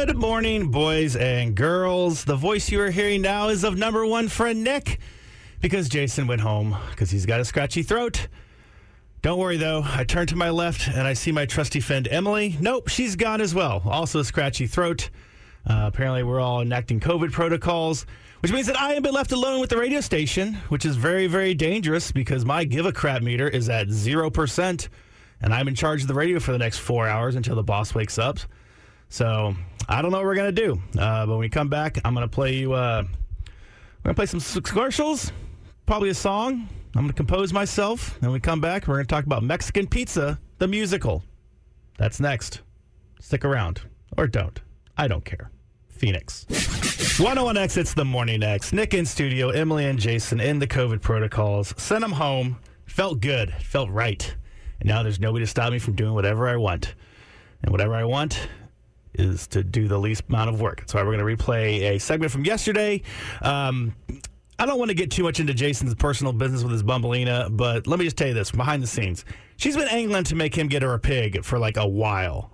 Good morning, boys and girls. The voice you are hearing now is of number one friend Nick, because Jason went home because he's got a scratchy throat. Don't worry, though. I turn to my left and I see my trusty friend Emily. Nope, she's gone as well. Also a scratchy throat. Apparently, we're all enacting COVID protocols, which means that I am left alone with the radio station, which is very, very dangerous because my give a crap meter is at 0%, and I'm in charge of the radio for the next 4 hours until the boss wakes up. So I don't know what we're going to do. But when we come back, I'm going to play you, I'm going to play some commercials, probably a song. I'm going to compose myself. And when we come back, we're going to talk about Mexican Pizza, the musical. That's next. Stick around. Or don't. I don't care. Phoenix. 101X, it's the Morning X. Nick in studio, Emily and Jason in the COVID protocols. Sent them home. Felt good. Felt right. And now there's nobody to stop me from doing whatever I want. And whatever I want is to do the least amount of work. That's why we're going to replay a segment from yesterday. I don't want to get too much into Jason's personal business with his Bumbleina, but let me just tell you this, behind the scenes. She's been angling to make him get her a pig for like a while.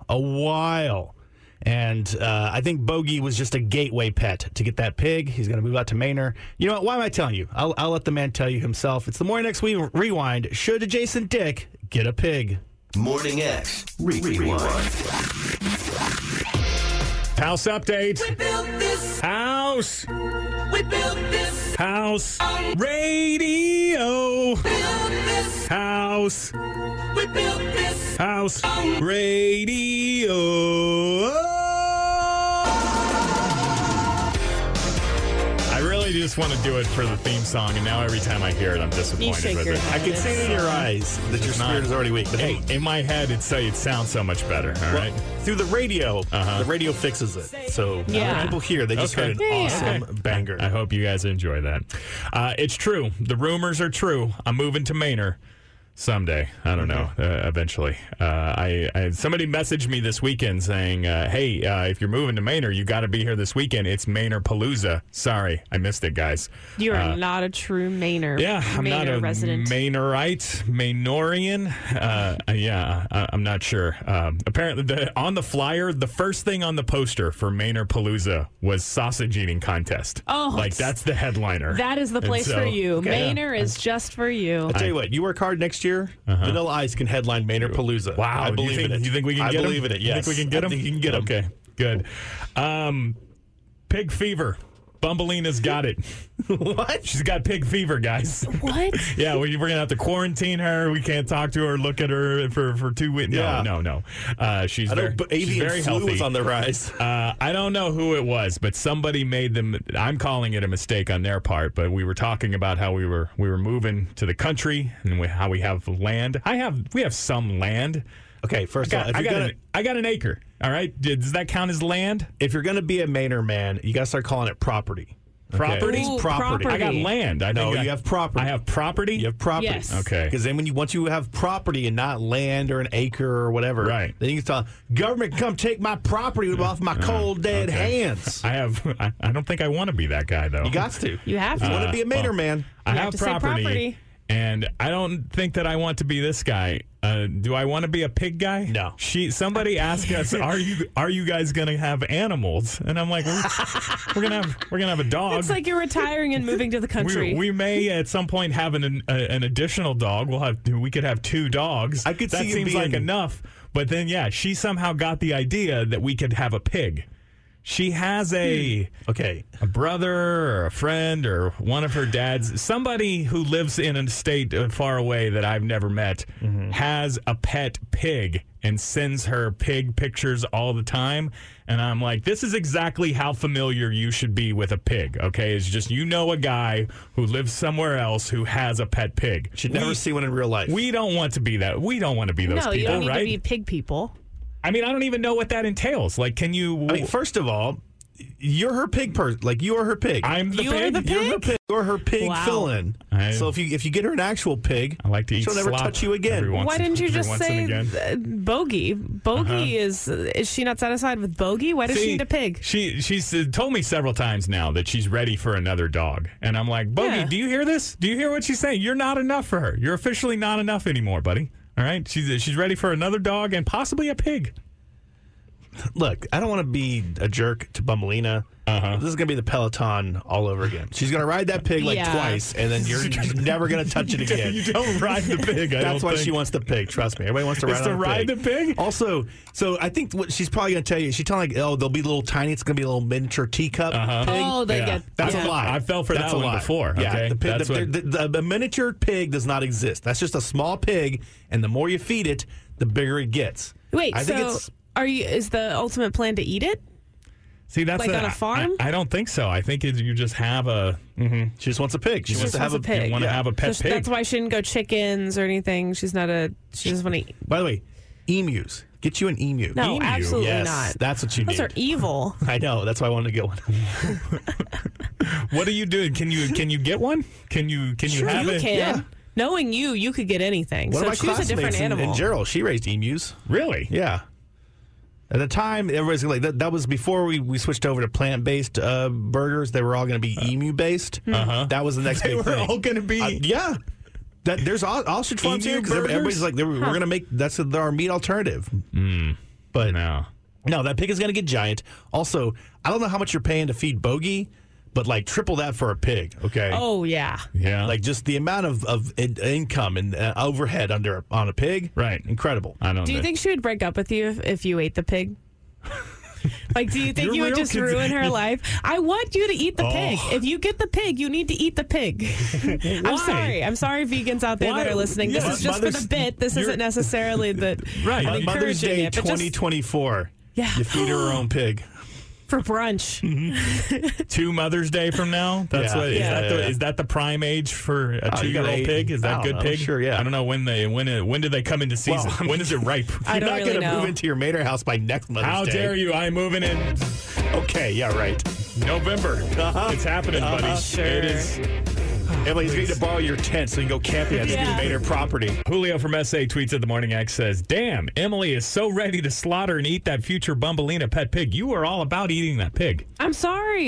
And I think Bogey was just a gateway pet to get that pig. He's going to move out to Manor. You know what? Why am I telling you? I'll let the man tell you himself. It's the Morning X Rewind. Should Jason Dick get a pig? Morning X Rewind. House update. We built this House. We built this House. Radio. built this House. We built this House. Radio. I really just want to do it for the theme song, and now every time I hear it, I'm disappointed shake with your it. head. I can see it in your eyes that your spirit is already weak. But hey, In my head, it sounds so much better, all right? through the radio, the radio fixes it. So Yeah. when people hear, they just Okay. heard an awesome banger. I hope you guys enjoy that. It's true. The rumors are true. I'm moving to Manor someday. I don't know. Eventually. Somebody messaged me this weekend saying, hey, if you're moving to Manor, you got to be here this weekend. It's Manor Palooza. Sorry, I missed it, guys. You are not a true Mainer. Yeah, I'm not a resident. Manorite, Manorian. I'm not sure. Apparently, on the flyer, the first thing on the poster for Manor Palooza was sausage eating contest. Oh, like that's the headliner. That is the And place so- for you. Okay. Mainer is just for you. I'll tell you what, you work hard next year, Vanilla Ice can headline Manor Palooza. Wow, I do believe in it. You think we can get him? I believe in it, yes. You think we can get I him? think you can get him. Okay, good. Pig fever. Bumbleina's got it. What? She's got pig fever, guys. What? Yeah, we're going to have to quarantine her. We can't talk to her, look at her for 2 weeks. Yeah. No. She's I know very, she's avian very flu healthy. was on the rise. I don't know who it was, but somebody made them. I'm calling it a mistake on their part, but we were talking about how we were moving to the country and how we have land. We have some land. Okay, first of all, I got an acre. All right, does that count as land? if you're going to be a Manor man, you got to start calling it property. Okay? Property? Ooh, Property. I got property. land. You have property. I have property. You have property. Yes. Okay. Because then once you have property and not land or an acre or whatever, Right. then you can tell government come take my property off my cold dead hands. I don't think I want to be that guy though. You got to. You have to. You want to be a Manor man. I You have have to say property, property. and I don't think that I want to be this guy. Do I want to be a pig guy? No. Somebody asked us, "Are you guys going to have animals?" And I'm like, "We're gonna have a dog." It's like you're retiring and moving to the country. We may at some point have an additional dog. We could have 2 dogs. I could that see you seems like being- enough. But then she somehow got the idea that we could have a pig. She has a brother or a friend or one of her dads, somebody who lives in a state far away that I've never met, has a pet pig and sends her pig pictures all the time. And I'm like, this is exactly how familiar you should be with a pig, okay? It's just a guy who lives somewhere else who has a pet pig. Should never see one in real life. We don't want to be that. We don't want to be those no, people, you don't need right? to be pig people. I mean, I don't even know what that entails. Like, can you... I mean, first of all, you're her pig person. Like, you are her pig. I'm the You are pig? the You're her pig. You're her pig Wow. fill-in. So if you get her an actual pig, I like to eat she'll never slop touch you again. every once Why didn't you every just once and say again. bogey? Bogey is she not satisfied with bogey? Why does she need a pig? She's told me several times now that she's ready for another dog. And I'm like, Bogey, Yeah. do you hear this? Do you hear what she's saying? You're not enough for her. You're officially not enough anymore, buddy. All right? She's ready for another dog and possibly a pig. Look, I don't want to be a jerk to Bumbleina. This is going to be the Peloton all over again. She's going to ride that pig like twice, and then you're never going to touch it again. You don't ride the pig. That's why she wants the pig. Trust me. Everybody wants to ride the pig. Also, so I think what she's probably going to tell you, she's telling they'll be little tiny. It's going to be a little miniature teacup pig. Oh, they get. That's a lie. I fell for That's that a one lie. before. Yeah, Okay? the miniature pig does not exist. That's just a small pig, and the more you feed it, the bigger it gets. Wait, I think so it's is the ultimate plan to eat it? See, that's Like on a farm? I don't think so. I think you just have a. she just wants a pig. She wants to have wants a pig. You want to have a pet pig. That's why she didn't go chickens or anything. She just want to eat. By the way, emus. Get you an emu. No, Emu? absolutely Yes, not. that's what you Those need. are evil. I know. That's why I wanted to get one. What are you doing? Can you get one? Can you Sure, have you it? can. Yeah. Knowing you could get anything. One so of my choose a different classmates animal. in Gerald, she raised emus. Really? Yeah. At the time, everybody's like that was before we switched over to plant-based burgers. They were all going to be emu-based. That was the next They big were thing. all going to be. Yeah. There's ostrich farms Emu here because burgers? everybody's like, we're going to make that's our meat alternative. But No. that pig is going to get giant. Also, I don't know how much you're paying to feed Bogey, but like triple that for a pig. Okay. Oh, yeah. Yeah. Like just the amount of income and overhead on a pig. Right. Incredible. I don't. Do you think she would break up with you if you ate the pig? Like, do you think You're you would real just ruin her life? I want you to eat the pig. Oh. If you get the pig, you need to eat the pig. I'm sorry. I'm sorry, vegans out there that Why? are listening. This Yeah, is just for the bit. This isn't necessarily the Right. I'm Mother's encouraging Day it, but just 2024. Yeah. You feed her her own pig. for brunch. 2 Mother's Day from now? That's Yeah. what is Yeah, that yeah. Is that the prime age for a Oh, you got 2-year-old 8. pig? Is I that don't good know. pig? Sure, yeah. I don't know when do they come into season? Well, when is it ripe? I You're don't not really going to know. move into your mater house by next Mother's How Day. dare you? I'm moving in Okay, yeah, right. November. It's happening, buddy. Sure. It is. Emily's going to borrow your tent so you can go camping at Yeah. Mater property. Julio from SA tweets at the Morning X says, "Damn, Emily is so ready to slaughter and eat that future Bumbleina pet pig. You are all about eating that pig." I'm sorry.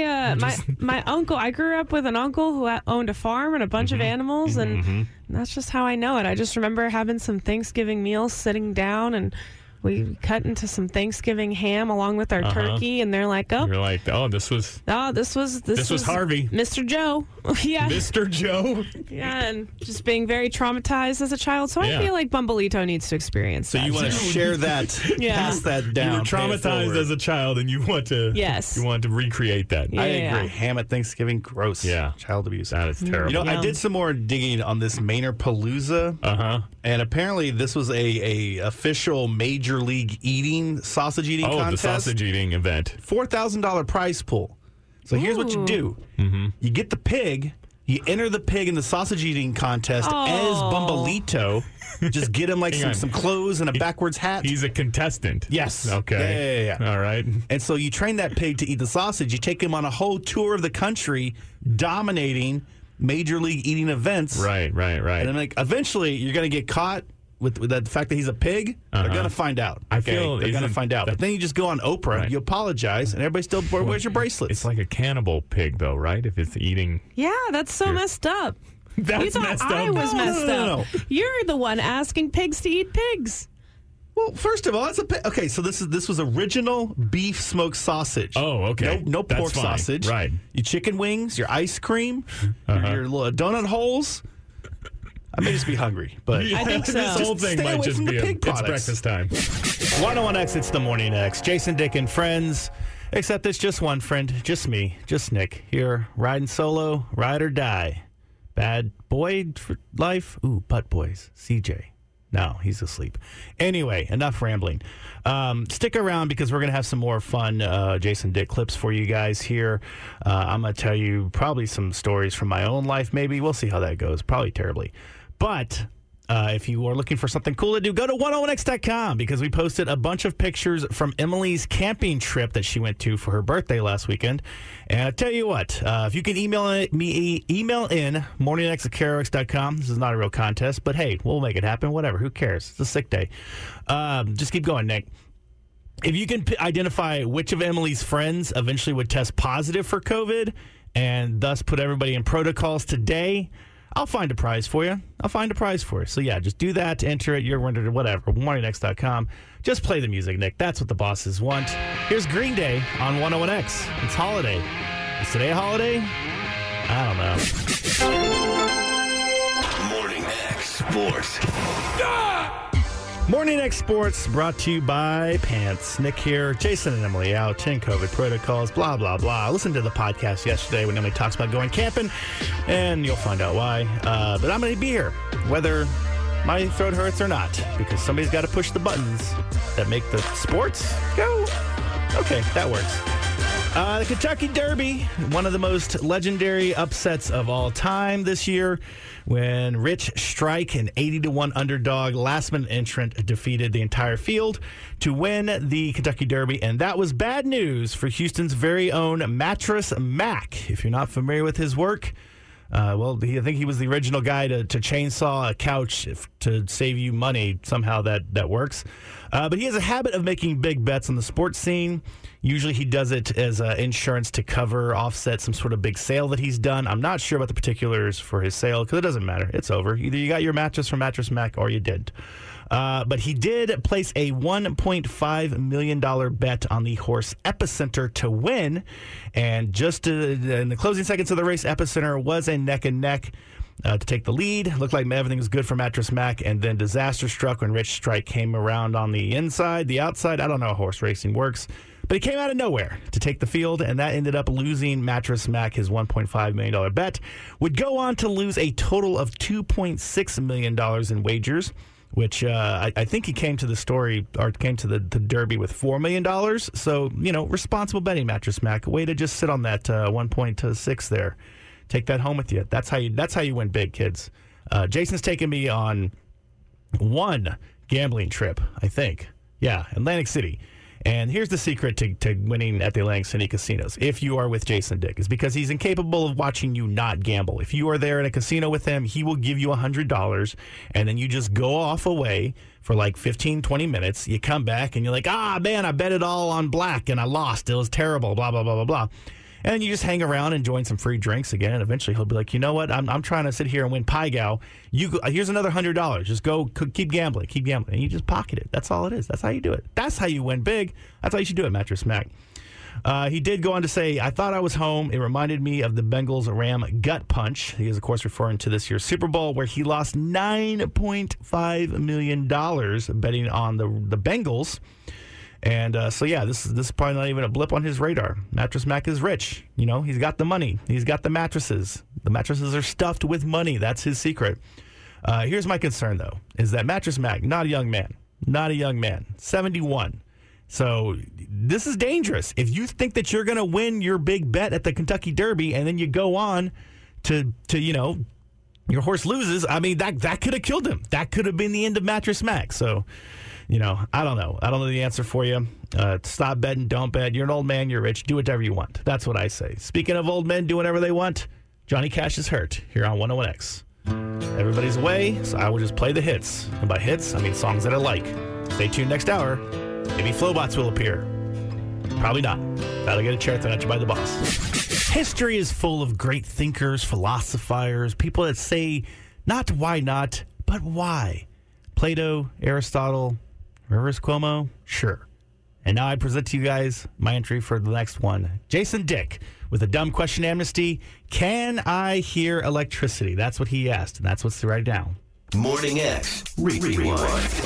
My uncle, I grew up with an uncle who owned a farm and a bunch of animals, and that's just how I know it. I just remember having some Thanksgiving meals, sitting down, and we cut into some Thanksgiving ham along with our turkey, and they're like, You're like, "Oh, this was this was Harvey. Mr. Joe." Yeah. Mr. Joe." Yeah, and just being very traumatized as a child. So Yeah. I feel like Bumbleito needs to experience So that. you want to share that, Yeah. pass that down. You were pay it traumatized forward. as a child, and you want to. Yes. You want to recreate that. Yeah. I agree. Ham at Thanksgiving, gross. Yeah. Child abuse. That is terrible. You know, I Yum. did some more digging on this Maynard-Palooza, and apparently this was a official Major League sausage eating Oh, contest. the sausage eating event. $4,000 prize pool. So here's what you do: you get the pig, you enter the pig in the sausage eating contest as Bumbleito. Just get him like Hang on. some clothes and a backwards hat. He's a contestant. Yes. Okay. Yeah. All right. And so you train that pig to eat the sausage. You take him on a whole tour of the country, dominating Major League eating events. Right. And then, like, eventually, you're going to get caught with the fact that he's a pig. They're going to find out. I feel they're going to isn't find out. that- But then you just go on Oprah, Right. you apologize, and everybody still wears your bracelets. It's like a cannibal pig, though, right? If it's eating. Yeah, that's so messed up. That's You thought messed up. I was messed No. up. You're the one asking pigs to eat pigs. Well, first of all, it's a pig. Okay, so this was original beef smoked sausage. Oh, okay. No That's pork fine. sausage. Right. Your chicken wings, your ice cream, your little donut holes. I may just be hungry, but I think so. This whole Just thing stay might away just from the be pig it's products. breakfast time. 101X, it's the Morning X. Jason, Dick, and friends. Except it's just one friend, just me, just Nick. Here, riding solo, ride or die. Bad boy for life? Ooh, butt boys. CJ. No, he's asleep. Anyway, enough rambling. Stick around because we're going to have some more fun Jason Dick clips for you guys here. I'm going to tell you probably some stories from my own life, maybe. We'll see how that goes. Probably terribly. But if you are looking for something cool to do, go to 101x.com because we posted a bunch of pictures from Emily's camping trip that she went to for her birthday last weekend. And I tell you what, if you can email in morningx@KROX.com. This is not a real contest, but hey, we'll make it happen. Whatever. Who cares? It's a sick day. Just keep going, Nick. If you can identify which of Emily's friends eventually would test positive for COVID and thus put everybody in protocols today, I'll find a prize for you. So, yeah, just do that. Enter it. You're winner, whatever. MorningX.com. Just play the music, Nick. That's what the bosses want. Here's Green Day on 101X. It's holiday. Is today a holiday? I don't know. Morning X Sports. Morning X Sports brought to you by Pants. Nick here, Jason and Emily out, 10 COVID protocols, blah, blah, blah. I listened to the podcast yesterday when Emily talks about going camping, and you'll find out why. But I'm going to be here, whether my throat hurts or not, because somebody's got to push the buttons that make the sports go. Okay, that works. The Kentucky Derby, one of the most legendary upsets of all time this year, when Rich Strike, an 80-1 underdog, last-minute entrant, defeated the entire field to win the Kentucky Derby. And that was bad news for Houston's very own Mattress Mac. If you're not familiar with his work, I think he was the original guy to chainsaw a couch to save you money. Somehow that works. But he has a habit of making big bets on the sports scene. Usually he does it as insurance to offset some sort of big sale that he's done. I'm not sure about the particulars for his sale because it doesn't matter. It's over. Either you got your mattress from Mattress Mac or you didn't. But he did place a $1.5 million bet on the horse Epicenter to win. And just in the closing seconds of the race, Epicenter was a neck-and-neck to take the lead. Looked like everything was good for Mattress Mac, and then disaster struck when Rich Strike came around on the inside, the outside. I don't know how horse racing works. But he came out of nowhere to take the field, and that ended up losing Mattress Mac his $1.5 million bet. Would go on to lose a total of $2.6 million in wagers, which I think he came to the Derby with $4 million. So, responsible betting, Mattress Mac. Way to just sit on that 1.6 there. Take that home with you. That's how you win big, kids. Jason's taken me on one gambling trip, I think. Yeah, Atlantic City. And here's the secret to winning at the Atlantic City casinos, if you are with Jason Dick, is because he's incapable of watching you not gamble. If you are there in a casino with him, he will give you $100, and then you just go off away for like 15, 20 minutes. You come back, and you're like, man, I bet it all on black, and I lost. It was terrible, blah, blah, blah, blah, blah. And you just hang around enjoying some free drinks again. And eventually he'll be like, you know what? I'm trying to sit here and win Pai Gow. Here's another $100. Just go keep gambling. And you just pocket it. That's all it is. That's how you do it. That's how you win big. That's how you should do it, Mattress Mac. He did go on to say, I thought I was home. It reminded me of the Bengals-Ram gut punch. He is, of course, referring to this year's Super Bowl, where he lost $9.5 million betting on the Bengals. And this is probably not even a blip on his radar. Mattress Mac is rich. He's got the money. He's got the mattresses. The mattresses are stuffed with money. That's his secret. Here's my concern, though, is that Mattress Mac, not a young man, 71. So this is dangerous. If you think that you're going to win your big bet at the Kentucky Derby and then you go on to your horse loses, I mean, that could have killed him. That could have been the end of Mattress Mac. So, I don't know. I don't know the answer for you. Stop betting. Don't bet. You're an old man. You're rich. Do whatever you want. That's what I say. Speaking of old men doing whatever they want, Johnny Cash is hurt here on 101X. Everybody's away, so I will just play the hits. And by hits, I mean songs that I like. Stay tuned next hour. Maybe Flowbots will appear. Probably not. That'll get a chair thrown at you by the boss. History is full of great thinkers, philosophers, people that say not why not, but why. Plato, Aristotle, Rivers Cuomo, sure. And now I present to you guys my entry for the next one. Jason Dick with a dumb question amnesty. Can I hear electricity? That's what he asked, and that's what's right now. Morning X Rewind.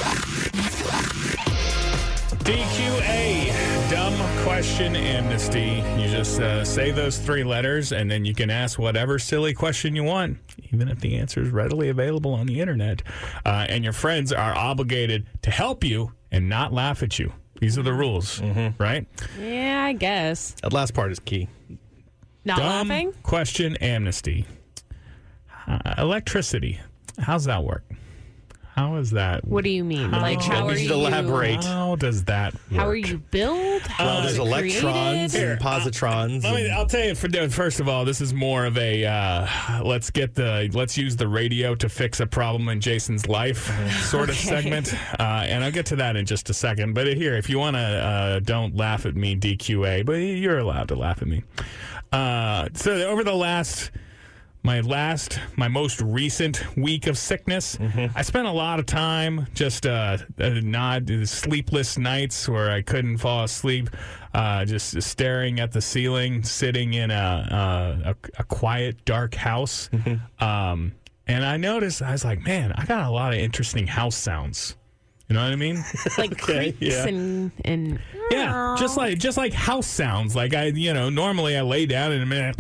DQA, dumb question amnesty. You just say those three letters, and then you can ask whatever silly question you want, even if the answer is readily available on the internet. And your friends are obligated to help you and not laugh at you. These are the rules, right? Yeah, I guess. That last part is key. Not Dumb laughing? question amnesty. Electricity. How's that work? How is that? What do you mean? How- Like, how I are need you you? to elaborate. How does that work? How are you built? How There's is it electrons created? and positrons. I'll tell you. First of all, this is more of a let's use the radio to fix a problem in Jason's life sort of segment, and I'll get to that in just a second. But here, if you want to, don't laugh at me, DQA, but you're allowed to laugh at me. So over the last my most recent week of sickness. I spent a lot of time just not sleepless nights where I couldn't fall asleep, just staring at the ceiling, sitting in a quiet, dark house. And I noticed, I was like, man, I got a lot of interesting house sounds. You know what I mean? Like creaks and Yeah, just like house sounds. Like normally I lay down in a minute.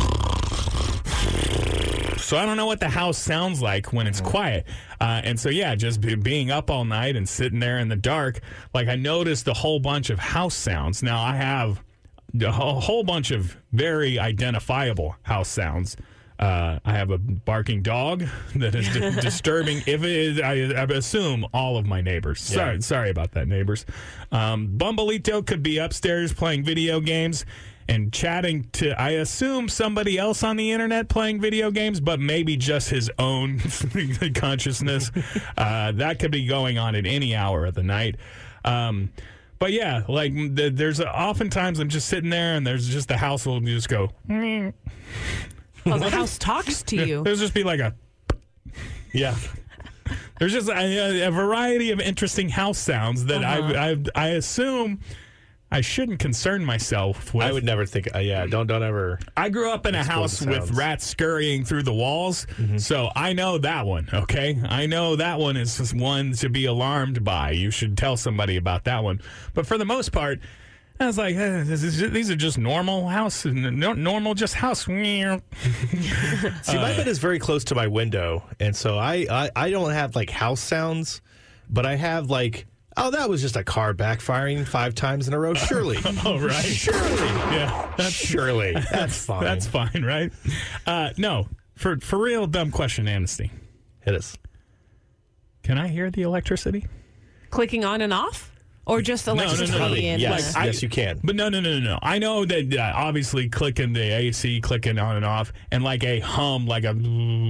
So I don't know what the house sounds like when it's quiet. And so, yeah, just being up all night and sitting there in the dark, like I noticed a whole bunch of house sounds. Now, I have a whole bunch of very identifiable house sounds. I have a barking dog that is disturbing. If it is, I assume all of my neighbors. Sorry about that, neighbors. Bumbleito could be upstairs playing video games and chatting to, I assume, somebody else on the internet playing video games, but maybe just his own consciousness. That could be going on at any hour of the night. But yeah, like there's oftentimes I'm just sitting there and there's just the house will just go. Well, the house talks to you. There's just be like a. Yeah. There's just a variety of interesting house sounds that I assume I shouldn't concern myself with. I would never think. Don't ever. I grew up in a house with rats scurrying through the walls, so I know that one. Okay, I know that one is just one to be alarmed by. You should tell somebody about that one. But for the most part, I was like, these are just normal house, normal just house. See, my bed is very close to my window, and so I don't have like house sounds, but I have like. Oh, that was just a car backfiring 5 times in a row. Surely. Oh, right. Surely. Yeah. Surely. That's fine. That's fine, right? No. For real, dumb question, Amnesty. Hit us. Can I hear the electricity? Clicking on and off? Or just electricity? No. And Yes, like, yes, you can. But no. I know that obviously clicking the AC, clicking on and off, and like a hum, like a...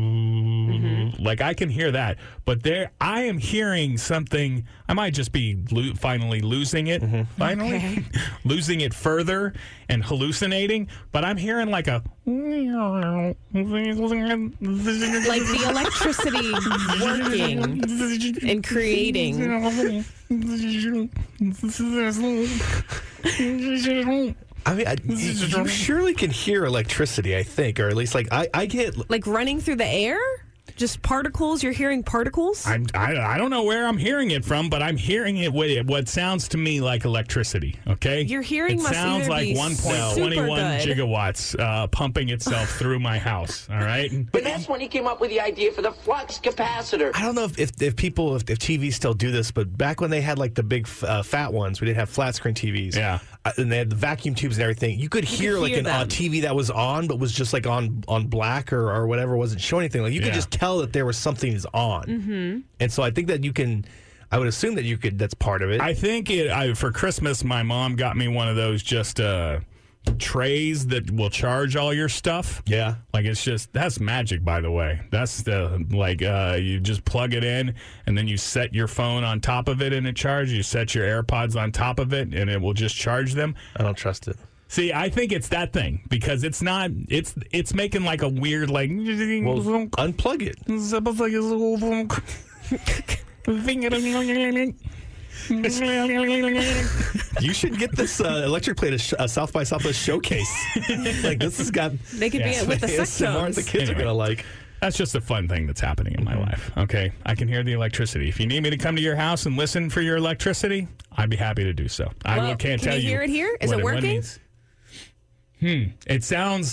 Like I can hear that. But I am hearing something. I might just be finally losing it. Finally. Okay. Losing it further and hallucinating. But I'm hearing like a... like the electricity working and creating. I mean, you surely can hear electricity, I think, or at least like I get Like running through the air? Just particles? You're hearing particles? I don't know where I'm hearing it from, but I'm hearing it with what sounds to me like electricity, okay? Your hearing it must sounds either like be 1.21 super good. gigawatts pumping itself through my house, all right? But that's when he came up with the idea for the flux capacitor. I don't know if TVs still do this, but back when they had like the big fat ones, we didn't have flat screen TVs. Yeah. And they had the vacuum tubes and everything. You could hear like a TV that was on, but was just like on black or whatever, wasn't showing anything. Like you could just tell that there was something is on. And so I think that you can. I would assume that you could. That's part of it. I think for Christmas, my mom got me one of those just trays that will charge all your stuff. Yeah. Like that's magic, by the way. That's you just plug it in and then you set your phone on top of it and it charges. You set your AirPods on top of it and it will just charge them. I don't trust it. See, I think it's that thing because it's not. It's making like a weird like. Well, unplug it. You should get this electric plate at South by Southwest showcase. Like this has got. They could be with the sex tones. The kids are gonna like. That's just a fun thing that's happening in my life. Okay, I can hear the electricity. If you need me to come to your house and listen for your electricity, I'd be happy to do so. I can't tell you. Can you hear it here? Is it working? It sounds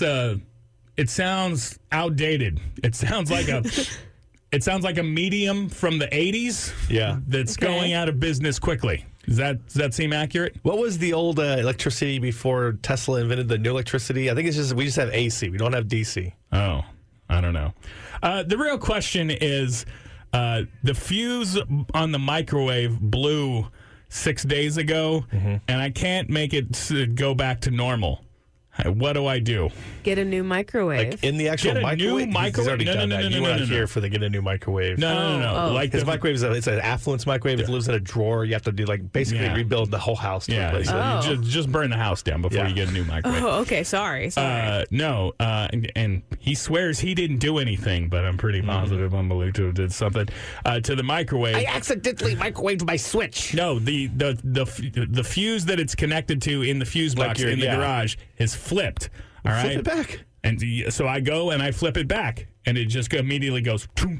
outdated. It sounds like a medium from the 80s. Yeah. That's going out of business quickly. Does that seem accurate? What was the old electricity before Tesla invented the new electricity? I think we just have AC. We don't have DC. Oh, I don't know. The real question is the fuse on the microwave blew 6 days ago, and I can't make it go back to normal. What do I do? Get a new microwave. Like in the actual Get a new microwave? microwave? He's already No, done no, that. no, You no, weren't no, no. here for the get a new microwave. No. Like His microwave is it's an affluence microwave. It lives in a drawer. You have to do basically rebuild the whole house to replace it. Just burn the house down before you get a new microwave. Oh, okay. Sorry. No, and he swears he didn't do anything, but I'm pretty positive Unbelievable did something to the microwave. I accidentally microwaved my switch. No, the fuse that it's connected to in the fuse box in the garage is flipped. All right, flip it back. And so I go and I flip it back, and it just immediately goes chunk.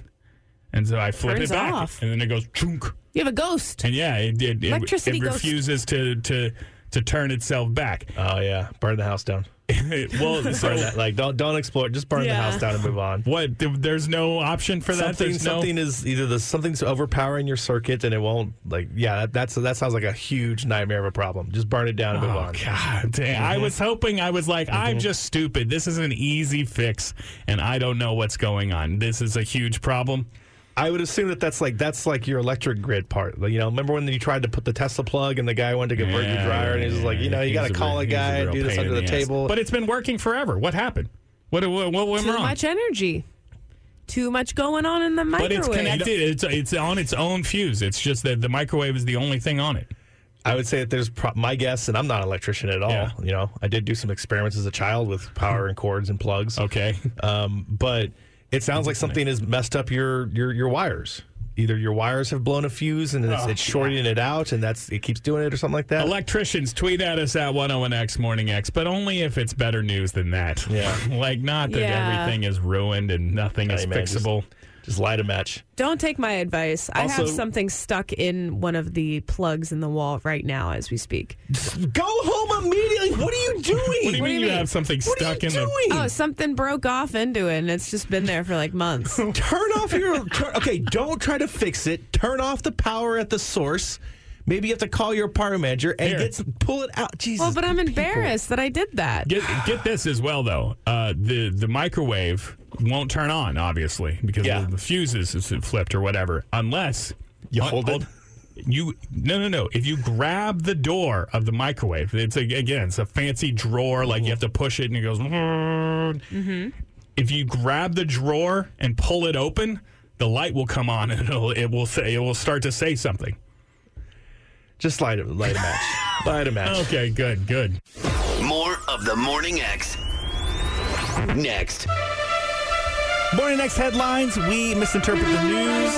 And so I flip Turns it back, off. and then it goes chunk. You have a ghost. And it Electricity ghost. refuses to turn itself back. Oh yeah, burn the house down. Well, so Burn that. Don't explore it. Just burn the house down and move on. what? There's no option for that. Something is either something's overpowering your circuit and it won't that sounds like a huge nightmare of a problem. Just burn it down and move on. God damn. I was hoping, I'm just stupid. This is an easy fix, and I don't know what's going on. This is a huge problem. I would assume that's like your electric grid part. Remember when you tried to put the Tesla plug and the guy wanted to convert your dryer and he was like, you got to call a guy and do this under the table. But it's been working forever. What happened? What went wrong? Too much energy. Too much going on in the microwave. But it's connected. It's on its own fuse. It's just that the microwave is the only thing on it. I would say that there's my guess, and I'm not an electrician at all. Yeah. I did do some experiments as a child with power and cords and plugs. Okay. But it sounds like something has messed up your wires. Either your wires have blown a fuse and it's shorting it out, and it keeps doing it, or something like that. Electricians, tweet at us at 101X Morning X, but only if it's better news than that. Yeah. Not that everything is ruined and nothing is fixable. Just light a match. Don't take my advice. I have Also- something stuck in one of the plugs in the wall right now as we speak. Go home immediately. What are you doing? What do you mean you have something What are stuck you in doing? Oh, something broke off into it, and it's just been there for like months. Turn off okay, don't try to fix it. Turn off the power at the source. Maybe you have to call your apartment manager and pull it out. Jesus. Well, but I'm embarrassed that I did that. Get this as well, though. The microwave won't turn on, obviously, because the fuses is flipped or whatever, unless You hold it? No. If you grab the door of the microwave, it's a fancy drawer. Like you have to push it, and it goes. Mm-hmm. If you grab the drawer and pull it open, the light will come on, and it will start to say something. Just light a match. Light a match. Okay, good. More of the Morning X. Next. Morning X headlines. We misinterpret the news,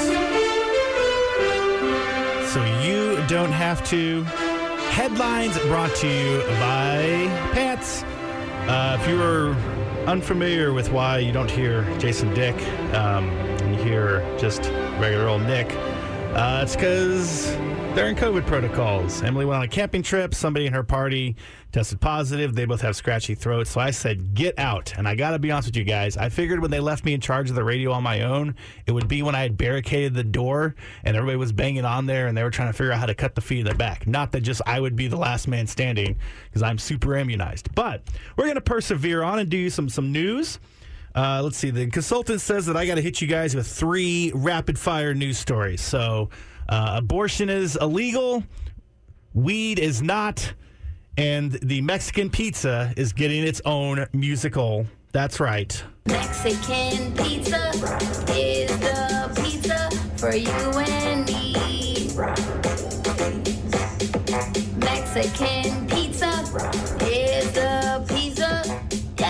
so you don't have to. Headlines brought to you by Pants. If you are unfamiliar with why you don't hear Jason Dick, and you hear just regular old Nick, it's because they're in COVID protocols. Emily went on a camping trip. Somebody in her party tested positive. They both have scratchy throats. So I said, get out. And I got to be honest with you guys. I figured when they left me in charge of the radio on my own, it would be when I had barricaded the door and everybody was banging on there and they were trying to figure out how to cut the feed in the back. Not that just I would be the last man standing because I'm super immunized. But we're going to persevere on and do you some news. Let's see. The consultant says that I got to hit you guys with 3 rapid-fire news stories. So abortion is illegal, weed is not, and the Mexican pizza is getting its own musical. That's right. Mexican pizza is the pizza for you and me. Mexican pizza is the pizza.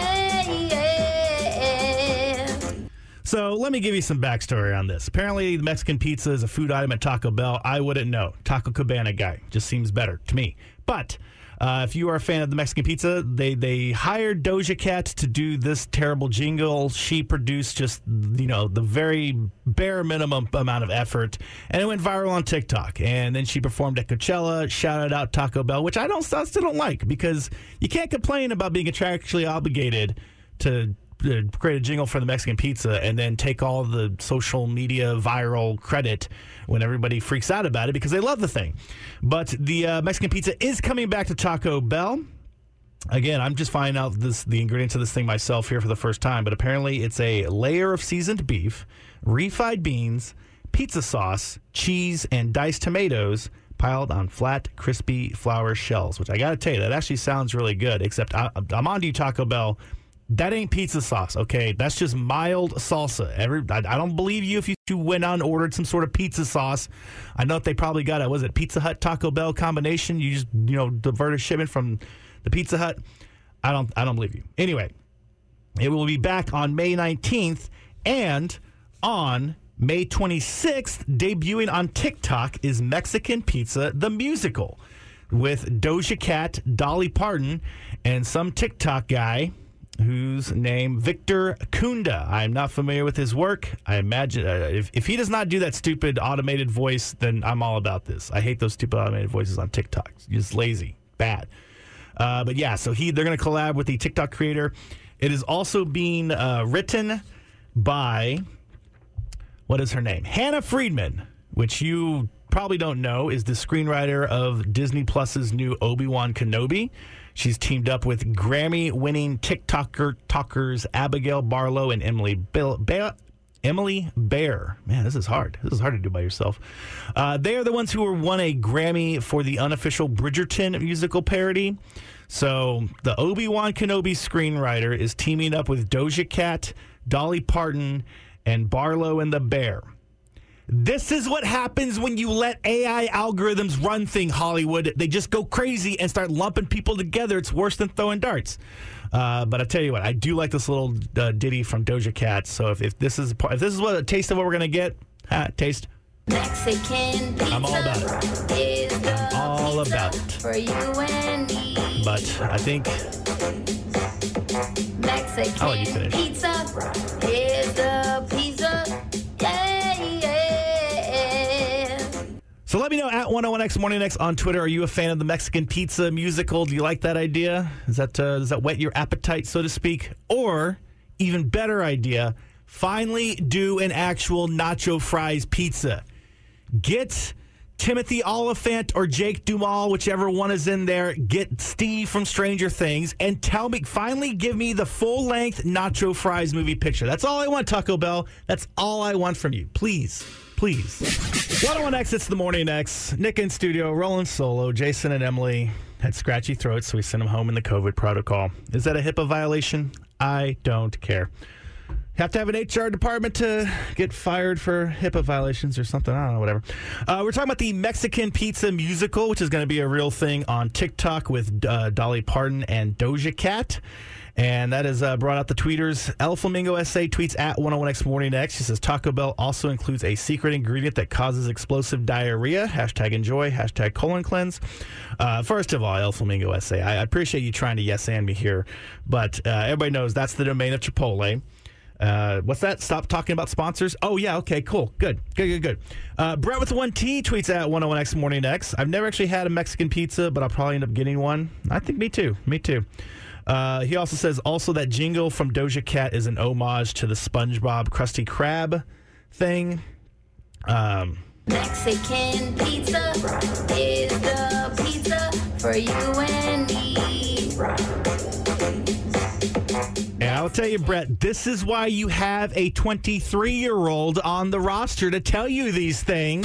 So let me give you some backstory on this. Apparently, the Mexican pizza is a food item at Taco Bell. I wouldn't know. Taco Cabana guy. Just seems better to me. But if you are a fan of the Mexican pizza, they hired Doja Cat to do this terrible jingle. She produced just, the very bare minimum amount of effort. And it went viral on TikTok. And then she performed at Coachella, shouted out Taco Bell, which I still don't like, because you can't complain about being contractually obligated to create a jingle for the Mexican pizza and then take all the social media viral credit when everybody freaks out about it because they love the thing. But the Mexican pizza is coming back to Taco Bell. Again, I'm just finding out the ingredients of this thing myself here for the first time, but apparently it's a layer of seasoned beef, refried beans, pizza sauce, cheese, and diced tomatoes, piled on flat, crispy flour shells, which I got to tell you, that actually sounds really good, except I'm on to you, Taco Bell. That ain't pizza sauce, okay? That's just mild salsa. I don't believe you if you went out and ordered some sort of pizza sauce. I know that they probably got a Pizza Hut Taco Bell combination. You just divert a shipment from the Pizza Hut. I don't believe you. Anyway, it will be back on May 19th, and on May 26th, debuting on TikTok is Mexican Pizza the Musical with Doja Cat, Dolly Parton, and some TikTok guy whose name Victor Kunda. I'm not familiar with his work. I imagine if he does not do that stupid automated voice, then I'm all about this. I hate those stupid automated voices on TikTok. It's just lazy, bad. But yeah, so they're going to collab with the TikTok creator. It is also being written by, what is her name? Hannah Friedman, which you probably don't know is the screenwriter of Disney Plus's new Obi-Wan Kenobi. She's teamed up with Grammy-winning TikTokers Abigail Barlow and Emily Baer. Man, this is hard. This is hard to do by yourself. They are the ones who won a Grammy for the unofficial Bridgerton musical parody. So the Obi-Wan Kenobi screenwriter is teaming up with Doja Cat, Dolly Parton, and Barlow and the Bear. This is what happens when you let AI algorithms run things, Hollywood. They just go crazy and start lumping people together. It's worse than throwing darts. But I tell you what, I do like this little ditty from Doja Cat. So if this is what a taste of what we're gonna get, taste. Mexican pizza. I'm all about it. I'm all about it. For you and me. But I think Mexican I'll let you finish. pizza is the pizza. Yeah, yeah. So let me know at 101X Morning X on Twitter. Are you a fan of the Mexican Pizza musical? Do you like that idea? Does that whet your appetite, so to speak? Or, even better idea, finally do an actual nacho fries pizza. Get Timothy Oliphant or Jake Dumal, whichever one is in there. Get Steve from Stranger Things and finally give me the full-length nacho fries movie picture. That's all I want, Taco Bell. That's all I want from you. Please. 101X, it's the Morning X. Nick in studio, rolling solo. Jason and Emily had scratchy throats, so we sent them home in the COVID protocol. Is that a HIPAA violation? I don't care. Have to have an HR department to get fired for HIPAA violations or something. I don't know, whatever. We're talking about the Mexican Pizza musical, which is going to be a real thing on TikTok with Dolly Parton and Doja Cat. And that has brought out the tweeters. El Flamingo SA tweets at 101X Morning X. She says Taco Bell also includes a secret ingredient that causes explosive diarrhea. Hashtag enjoy. Hashtag colon cleanse. First of all, El Flamingo SA, I appreciate you trying to yes-and me here. But everybody knows that's the domain of Chipotle. What's that? Stop talking about sponsors. Oh, yeah. Okay, cool. Good. Brett with the 1T tweets at 101X Morning X. I've never actually had a Mexican pizza, but I'll probably end up getting one. I think me too. He also says that jingle from Doja Cat is an homage to the SpongeBob Krusty Krab thing. Mexican pizza is the pizza for you and me. And I'll tell you, Brett, this is why you have a 23-year-old on the roster to tell you these things.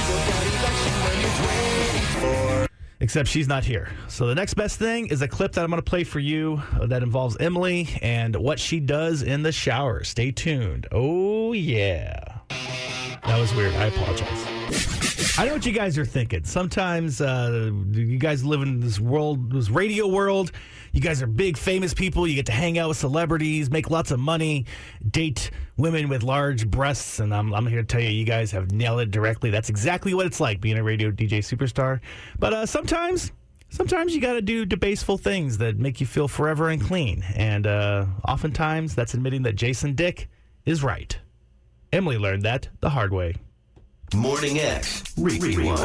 Except she's not here. So the next best thing is a clip that I'm going to play for you that involves Emily and what she does in the shower. Stay tuned. Oh, yeah. That was weird. I apologize. I know what you guys are thinking. Sometimes you guys live in this world, this radio world. You guys are big, famous people. You get to hang out with celebrities, make lots of money, date women with large breasts. And I'm here to tell you, you guys have nailed it directly. That's exactly what it's like being a radio DJ superstar. But sometimes you got to do debaseful things that make you feel forever and clean. And oftentimes that's admitting that Jason Dick is right. Emily learned that the hard way. Morning X Rewind.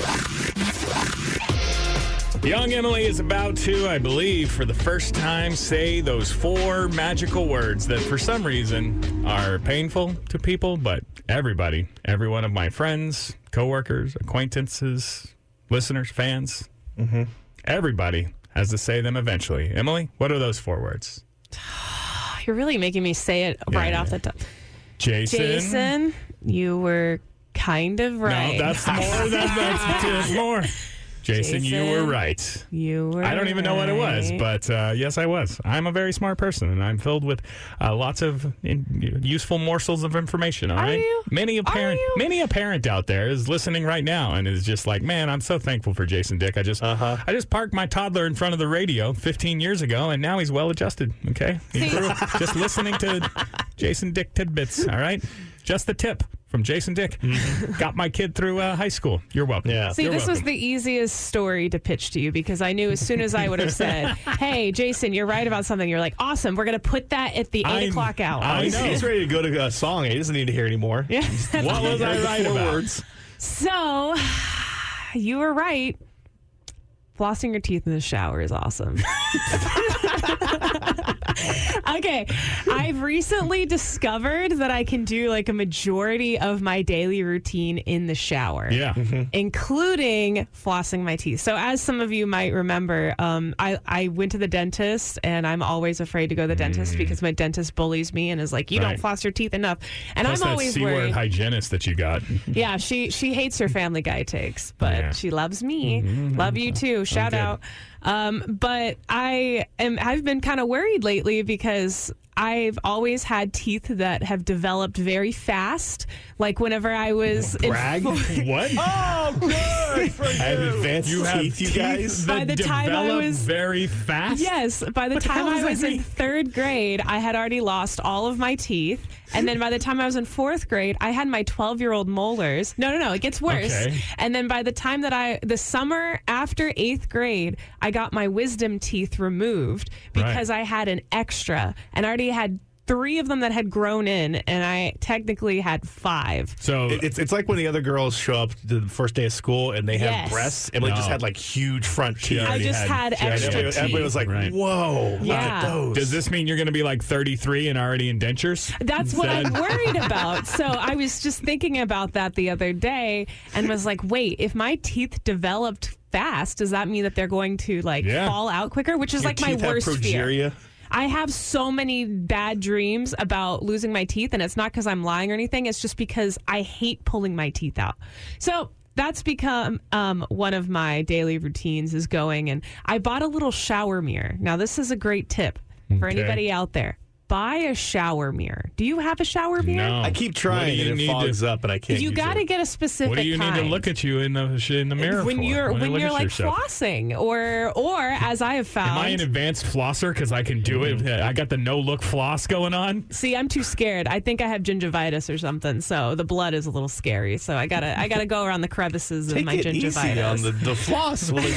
Young Emily is about to, I believe, for the first time, say those 4 magical words that for some reason are painful to people, but everybody, every one of my friends, coworkers, acquaintances, listeners, fans, everybody has to say them eventually. Emily, what are those 4 words? You're really making me say it right off the top. Jason, you were kind of right. No, that's more. That's more. Jason, you were right. You were I don't even know what it was, right. but yes, I was. I'm a very smart person, and I'm filled with lots of useful morsels of information. All right, you? Many a parent, you? many a parent out there is listening right now and is just like, man, I'm so thankful for Jason Dick. I just parked my toddler in front of the radio 15 years ago, and now he's well adjusted. Okay, he grew up just listening to Jason Dick tidbits. All right, just the tip. From Jason Dick. Got my kid through high school. You're welcome. Yeah. See, You're this was welcome. the easiest story to pitch to you because I knew as soon as I would have said, hey, Jason, you're right about something. You're like, awesome. We're going to put that at the 8 o'clock hour. I know. He's ready to go to a song. He doesn't need to hear anymore. Yeah. What was I right about? Words. So, you were right. Flossing your teeth in the shower is awesome. Okay, I've recently discovered that I can do like a majority of my daily routine in the shower. Yeah. Including flossing my teeth. So as some of you might remember, I went to the dentist, and I'm always afraid to go to the dentist because my dentist bullies me and is like, you don't Right. floss your teeth enough. And Plus I'm that always C-word worried. hygienist that you got. Yeah, she hates her Family Guy takes, but Yeah. she loves me. Love you too. Shout good. out. But I've been kind of worried lately because I've always had teeth that have developed very fast. Like whenever I was Brag? What? Oh, good for I have advanced you have teeth, you guys. that By the time I develop was- very fast. Yes, by the time hell I does that was in mean? 3rd grade, I had already lost all of my teeth. And then by the time I was in 4th grade, I had my 12-year-old molars. No, it gets worse. Okay. And then by the time that the summer after 8th grade, I got my wisdom teeth removed because I had an extra. And I already had 3 of them that had grown in, and I technically had 5. So It's like when the other girls show up to the first day of school and they have Yes. breasts. Emily just No. had like huge front teeth. I already just had she already extra had Everybody was like, right. whoa, look Yeah. at those. Does this mean you're going to be like 33 and already in dentures? That's what I'm Then- worried about. So I was just thinking about that the other day and was like, wait, if my teeth developed fast, does that mean that they're going to like Yeah. fall out quicker? Which is Your like my teeth have worst fear. progeria? I have so many bad dreams about losing my teeth, and it's not because I'm lying or anything. It's just because I hate pulling my teeth out. So that's become one of my daily routines is going, and I bought a little shower mirror. Now, this is a great tip for Okay. anybody out there. Buy a shower mirror. Do you have a shower mirror? No. I keep What trying do you and it need fogs to- up and I can't You use got to it. get a specific What do you kind. need to look at you in the mirror when for? you're When you when look you're at like yourself? flossing or as I have found. Am I an advanced flosser because I can do it? I got the no-look floss going on. See, I'm too scared. I think I have gingivitis or something, so the blood is a little scary. So I gotta go around the crevices of Take my it gingivitis. easy on the floss. Well,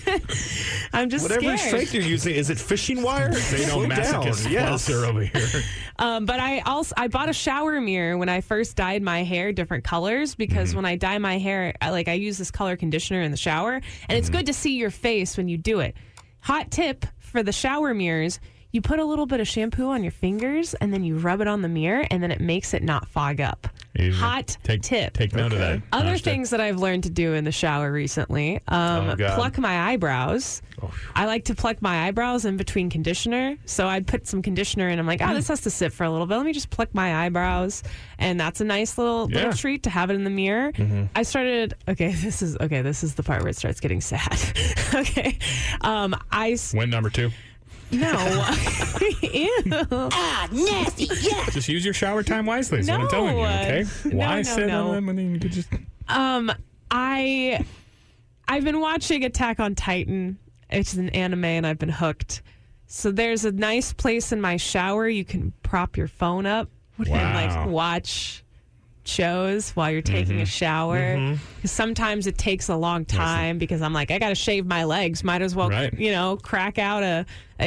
I'm just whatever scared. strength you're using, is it fishing wire? They don't Slow down. masochist Yes. flosser over here. But I bought a shower mirror when I first dyed my hair different colors because when I dye my hair, I use this color conditioner in the shower, and it's good to see your face when you do it. Hot tip for the shower mirrors. You put a little bit of shampoo on your fingers and then you rub it on the mirror and then it makes it not fog up. Easy. Hot tip. Take note of that. Other Ashton. things that I've learned to do in the shower recently, God. pluck my eyebrows. I like to pluck my eyebrows in between conditioner. So I'd put some conditioner in. I'm like, this has to sit for a little bit. Let me just pluck my eyebrows. And that's a nice little treat to have it in the mirror. I started, this is the part where it starts getting sad. Okay. Win number 2. No. Ew. Nasty, yeah. Just use your shower time wisely. Is what I'm telling you. Okay. Why sit on them when you could just? I've been watching Attack on Titan. It's an anime, and I've been hooked. So there's a nice place in my shower you can prop your phone up and like watch shows while you're taking a shower. 'Cause sometimes it takes a long time because I'm like, I got to shave my legs. Might as well, crack out an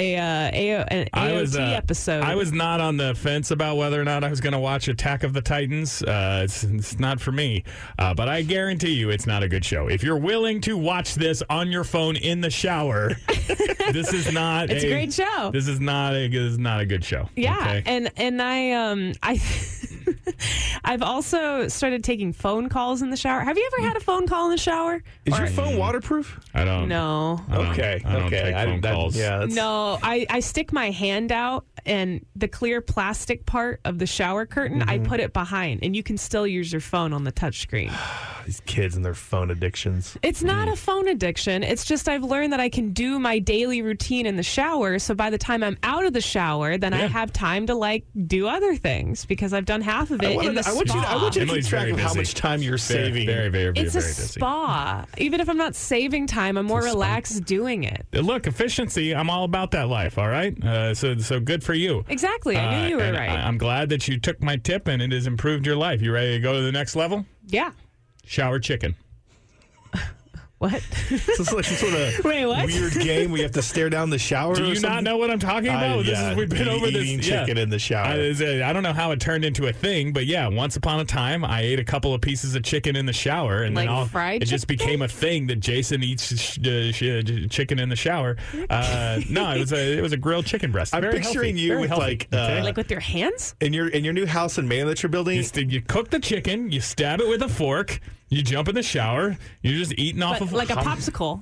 AOT episode. I was not on the fence about whether or not I was going to watch Attack of the Titans. It's not for me. But I guarantee you it's not a good show. If you're willing to watch this on your phone in the shower, this is not It's a great show. This is not a good show. Yeah, Okay? and I I've also started taking phone calls in the shower. Have you ever had a phone call in the shower? Is your phone waterproof? I don't. No. I don't- Okay. I don't okay. take phone calls. Yeah. That's, No, I stick my hand out and the clear plastic part of the shower curtain, I put it behind, and you can still use your phone on the touch screen. These kids and their phone addictions. It's not a phone addiction. It's just I've learned that I can do my daily routine in the shower. So by the time I'm out of the shower, then I have time to like do other things because I've done half of it in the spa. I want you to keep Emily's track very of how busy. much time you're saving. Very It's a busy. spa. Even if I'm not saving time, I'm more relaxed doing it. Look, efficiency. I'm all about that life. All right. So good for you. Exactly. I knew you were and right. I'm glad that you took my tip and it has improved your life. You ready to go to the next level? Yeah. Shower chicken. What? So it's like some sort of Wait, what? weird game where you have to stare down the shower. Do you not know what I'm talking about? We've been over this. Eating chicken in the shower. I don't know how it turned into a thing, but yeah, once upon a time, I ate a couple of pieces of chicken in the shower, and Like then fried it just chicken? became a thing that Jason eats chicken in the shower. No, it was a grilled chicken breast. I'm Very picturing healthy, you very with healthy. Like with your hands? in your new house in Maine that you're building. You cook the chicken, you stab it with a fork, you jump in the shower, you're just eating off But of like a popsicle.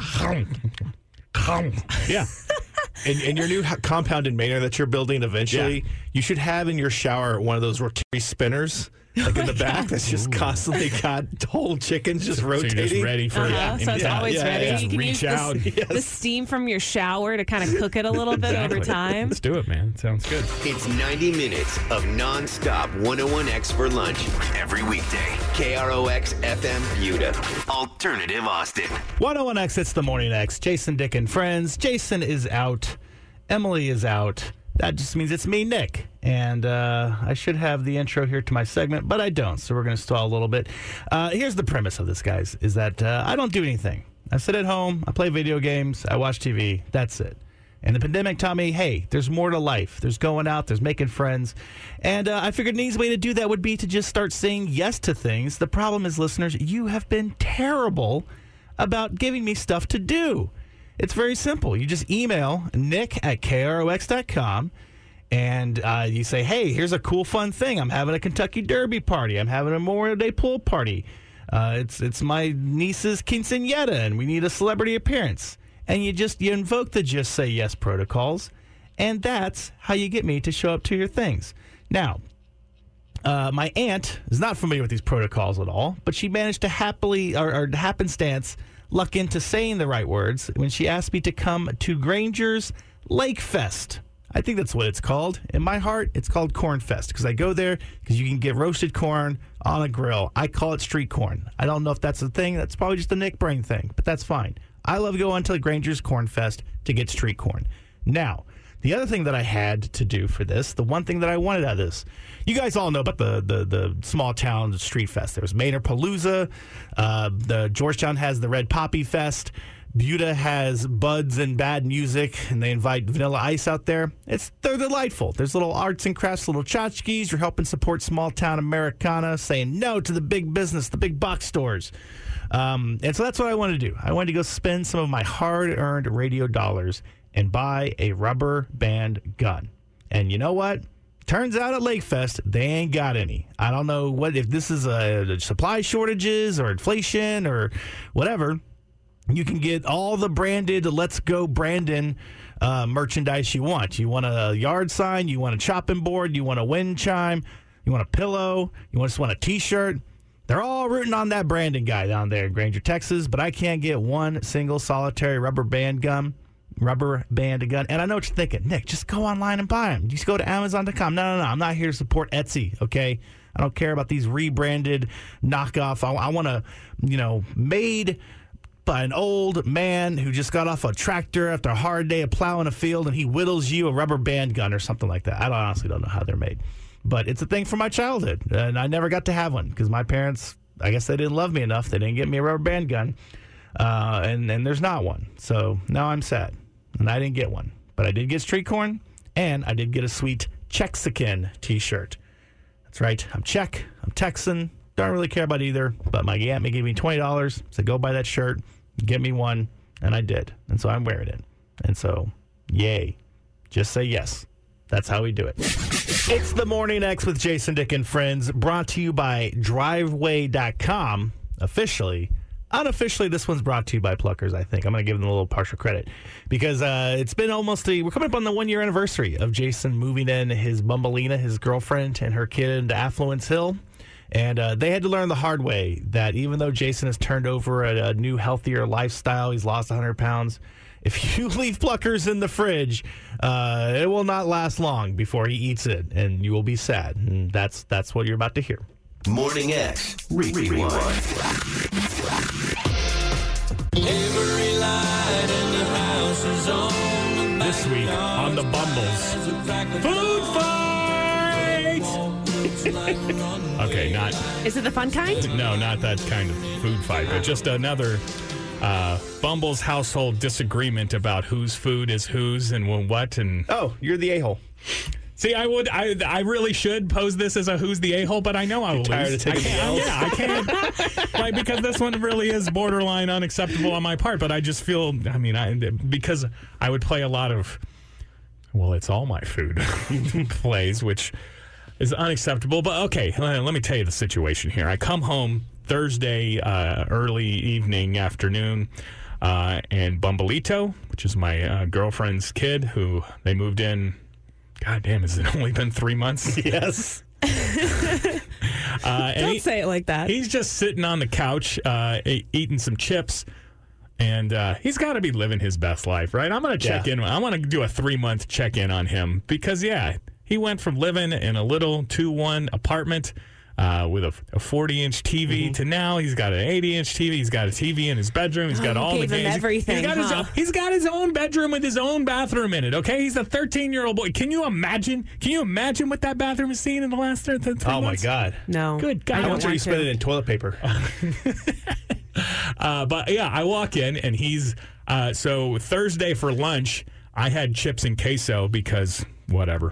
Yeah. In your new compound in Maynard that you're building eventually, you should have in your shower one of those rotisserie spinners, like in the back, that's just constantly got whole chickens just So rotating. you're just ready for So it's always ready. Just You can reach use out. the steam from your shower to kind of cook it a little bit over time. Let's do it, man. Sounds good. It's 90 minutes of non-stop 101X for lunch every weekday. KROX FM Buda. Alternative Austin. 101X, it's the Morning X. Jason, Dick, and friends. Jason is out. Emily is out. That just means it's me, Nick. And I should have the intro here to my segment, but I don't. So we're going to stall a little bit. Here's the premise of this, guys, is that I don't do anything. I sit at home. I play video games. I watch TV. That's it. And the pandemic taught me, hey, there's more to life. There's going out. There's making friends. And I figured an easy way to do that would be to just start saying yes to things. The problem is, listeners, you have been terrible about giving me stuff to do. It's very simple. You just email nick@krox.com and you say, hey, here's a cool, fun thing. I'm having a Kentucky Derby party. I'm having a Memorial Day pool party. It's my niece's quinceañera, and we need a celebrity appearance. And you invoke the Just Say Yes protocols, and that's how you get me to show up to your things. Now, my aunt is not familiar with these protocols at all, but she managed to happenstance luck into saying the right words when she asked me to come to Granger's Lake Fest. I think that's what it's called. In my heart, it's called Corn Fest because I go there because you can get roasted corn on a grill. I call it street corn. I don't know if that's a thing. That's probably just a Nick Brain thing, but that's fine. I love going to Granger's Corn Fest to get street corn. Now, the other thing that I had to do for this, the one thing that I wanted out of this, you guys all know about the small town street fest. There's Maynard-Palooza. The Georgetown has the Red Poppy Fest. Buda has Buds and Bad Music, and they invite Vanilla Ice out there. They're delightful. There's little arts and crafts, little tchotchkes. You're helping support small town Americana, saying no to the big business, the big box stores. And so that's what I wanted to do. I wanted to go spend some of my hard-earned radio dollars and buy a rubber band gun. And you know what? Turns out at Lake Fest, they ain't got any. I don't know if this is a supply shortages or inflation or whatever. You can get all the branded Let's Go Brandon merchandise you want. You want a yard sign, you want a chopping board, you want a wind chime, you want a pillow, you just want a T-shirt. They're all rooting on that Brandon guy down there in Granger, Texas, but I can't get one single solitary rubber band gun. And I know what you're thinking. Nick, just go online and buy them. Just go to Amazon.com. No. I'm not here to support Etsy, okay? I don't care about these rebranded knockoff. I want a, made by an old man who just got off a tractor after a hard day of plowing a field, and he whittles you a rubber band gun or something like that. I honestly don't know how they're made. But it's a thing from my childhood, and I never got to have one because my parents, I guess they didn't love me enough. They didn't get me a rubber band gun, and there's not one. So now I'm sad. And I didn't get one. But I did get street corn, and I did get a sweet Chexican T-shirt. That's right. I'm Czech. I'm Texan. Don't really care about either. But my aunt gave me $20. Said, go buy that shirt. Get me one. And I did. And so I'm wearing it. And so, yay. Just say yes. That's how we do it. It's the Morning X with Jason, Dick, and friends. Brought to you by Driveway.com. Officially. Unofficially, this one's brought to you by Pluckers, I think. I'm going to give them a little partial credit because it's been we're coming up on the 1-year anniversary of Jason moving in his Bumbleina, his girlfriend, and her kid into Affluence Hill. And they had to learn the hard way that even though Jason has turned over a new, healthier lifestyle, he's lost 100 pounds. If you leave Pluckers in the fridge, it will not last long before he eats it, and you will be sad. And that's what you're about to hear. Morning X Rewind. Every light in the house is on. This week on the Bumbles, food fight. Okay, not Is it the fun kind? no, not that kind of food fight, but just another Bumbles household disagreement about whose food is whose and what. And Oh, you're the a-hole. see, I really should pose this as a who's the a-hole, but I know I will tired lose. of taking the L's? Yeah, I can't. Like, because this one really is borderline unacceptable on my part, but I just feel, because I would play a lot of, well, it's all my food plays, which is unacceptable. But okay, let me tell you the situation here. I come home Thursday, early evening, afternoon, and Bumbleito, which is my girlfriend's kid, who they moved in. God damn, has it only been 3 months? Yes. Don't say it like that. He's just sitting on the couch, eating some chips, and he's got to be living his best life, right? I'm going to check in. I want to do a 3-month check-in on him because, he went from living in a little 2-1 apartment with a 40-inch TV to now he's got an 80-inch TV. He's got a TV in his bedroom. He's got all the gave him games. everything, He's got his own bedroom with his own bathroom in it. Okay, he's a 13-year-old boy. Can you imagine? What that bathroom has seen in the last 3 months? Oh, my God. No. Good God. I How don't much are you want to. spending in toilet paper? But yeah, I walk in and he's so Thursday for lunch. I had chips and queso because whatever.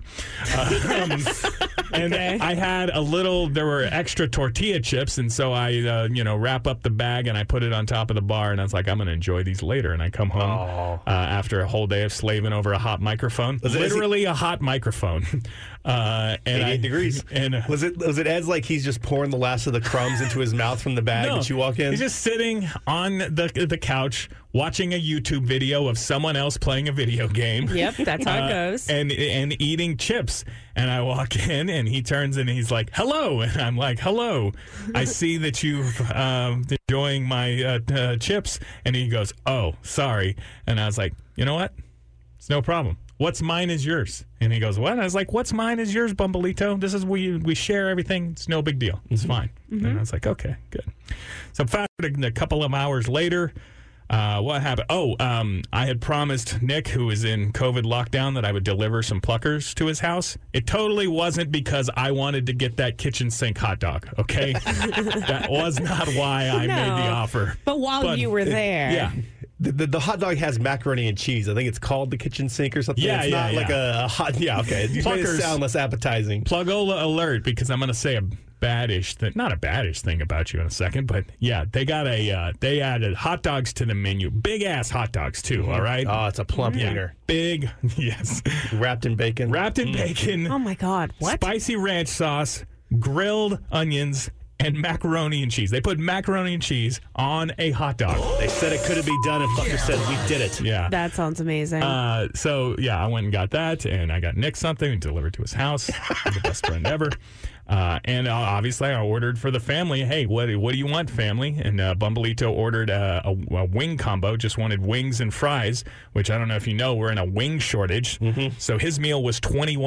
And I had there were extra tortilla chips. And so I, wrap up the bag and I put it on top of the bar. And I was like, I'm going to enjoy these later. And I come home after a whole day of slaving over a hot microphone. Literally a hot microphone. And 88 degrees. And Was it Ed's like he's just pouring the last of the crumbs into his mouth from the bag no, as you walk in? he's just sitting on the couch watching a YouTube video of someone else playing a video game. Yep, that's how it goes. And eating chips. And I walk in and he turns and he's like, hello. And I'm like, hello. I see that you've enjoying my chips. And he goes, oh, sorry. And I was like, you know what? It's no problem. What's mine is yours. And he goes, what? And I was like, what's mine is yours, Bumbleito. This is we share everything. It's no big deal. It's fine. And I was like, okay, good. So fast a couple of hours later, what happened? I had promised Nick, who was in COVID lockdown, that I would deliver some Pluckers to his house. It totally wasn't because I wanted to get that kitchen sink hot dog, okay? That was not why I made the offer. But while you were there. Yeah. The hot dog has macaroni and cheese. I think it's called the kitchen sink or something. Yeah, it's not yeah. like a hot. Yeah, okay. You made it Pluckers. sound less appetizing. Plugola alert, because I'm going to say a badish thing. Not a badish thing about you in a second, but yeah, they got they added hot dogs to the menu. Big ass hot dogs too, all right? Oh, it's a plump wiener. Big, yes. Wrapped in bacon. Wrapped in bacon. Oh, my God. What? Spicy ranch sauce, grilled onions, and macaroni and cheese. They put macaroni and cheese on a hot dog. They said it couldn't be done, and Plucker said we did it. Yeah. That sounds amazing. So, yeah, I went and got that, and I got Nick something and delivered to his house. The best friend ever. And obviously, I ordered for the family. Hey, what do you want, family? And Bumbleito ordered a wing combo. Just wanted wings and fries, which I don't know if you know, we're in a wing shortage. So his meal was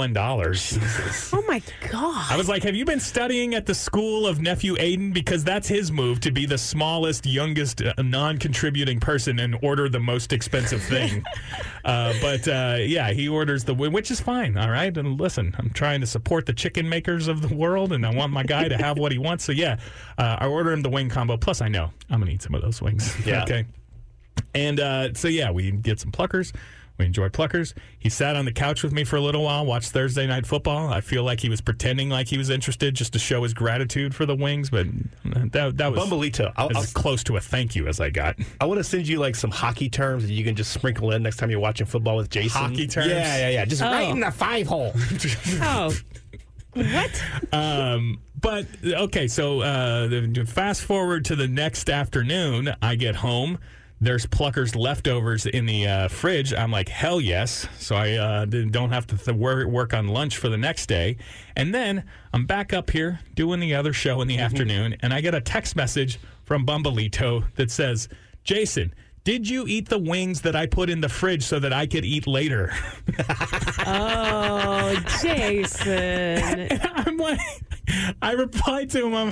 $21. Oh my God. I was like, have you been studying at the school of nephew Aiden? Because that's his move, to be the smallest, youngest, non-contributing person and order the most expensive thing. But yeah, he orders the wing, which is fine. All right. And listen, I'm trying to support the chicken makers of the world, and I want my guy to have what he wants. So yeah, I order him the wing combo. Plus, I know I'm going to eat some of those wings. Yeah. Okay. And so yeah, we get some Pluckers. We enjoy Pluckers. He sat on the couch with me for a little while, watched Thursday Night Football. I feel like he was pretending like he was interested just to show his gratitude for the wings, but that was Bumbleito. as close to a thank you as I got. I want to send you like some hockey terms that you can just sprinkle in next time you're watching football with Jason. Hockey terms? Yeah. Just right in the 5-hole. Oh. What? But, okay, so fast forward to the next afternoon, I get home. there's Pluckers leftovers in the fridge. I'm like, hell yes. So I don't have to work on lunch for the next day. And then I'm back up here doing the other show in the afternoon, and I get a text message from Bumbleito that says, Jason, did you eat the wings that I put in the fridge so that I could eat later? Oh, Jason. And I'm like, I replied to him.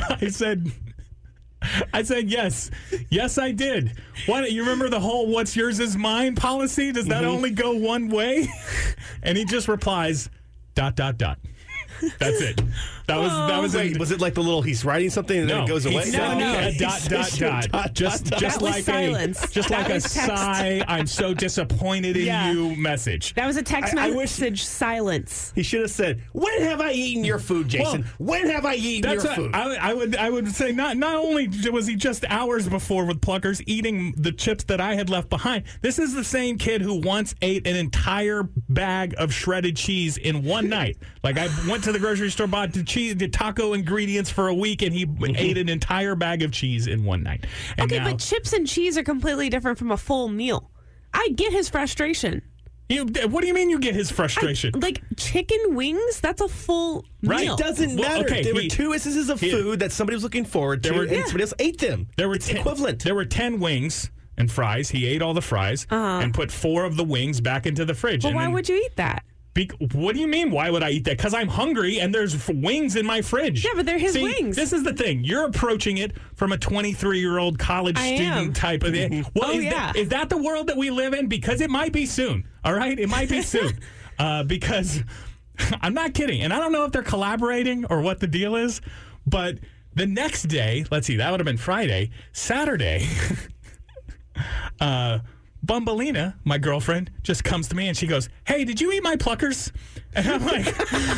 I said, yes. Yes, I did. What, you remember the whole what's yours is mine policy? Does that only go one way? And he just replies, ... That's it. That was Wait, was it like the little he's writing something and then it goes away? He said, ... Just like silence. Just like a sigh, I'm so disappointed in you message. That was a text message silence. He should have said, when have I eaten your food, Jason? When have I eaten your food? I would say not only was he just hours before with Pluckers eating the chips that I had left behind, this is the same kid who once ate an entire bag of shredded cheese in one night. Like, I went to the grocery store, bought the taco ingredients for a week, and he ate an entire bag of cheese in one night. And okay, now, but chips and cheese are completely different from a full meal. I get his frustration. What do you mean you get his frustration? Like chicken wings, that's a full meal. It doesn't matter. Okay, there were 2 instances of food that somebody was looking forward to, and somebody else ate them. It's equivalent. There were 10 wings and fries. He ate all the fries and put 4 of the wings back into the fridge. But why would you eat that? What do you mean, why would I eat that? Because I'm hungry and there's wings in my fridge. Yeah, but they're his wings. This is the thing. You're approaching it from a 23-year-old college student type of thing. Well, is that the world that we live in? Because it might be soon, all right? It might be soon. Because I'm not kidding. And I don't know if they're collaborating or what the deal is, but the next day, let's see, that would have been Friday. Saturday, Bumbleina, my girlfriend, just comes to me and she goes, hey, did you eat my Pluckers? And I'm like,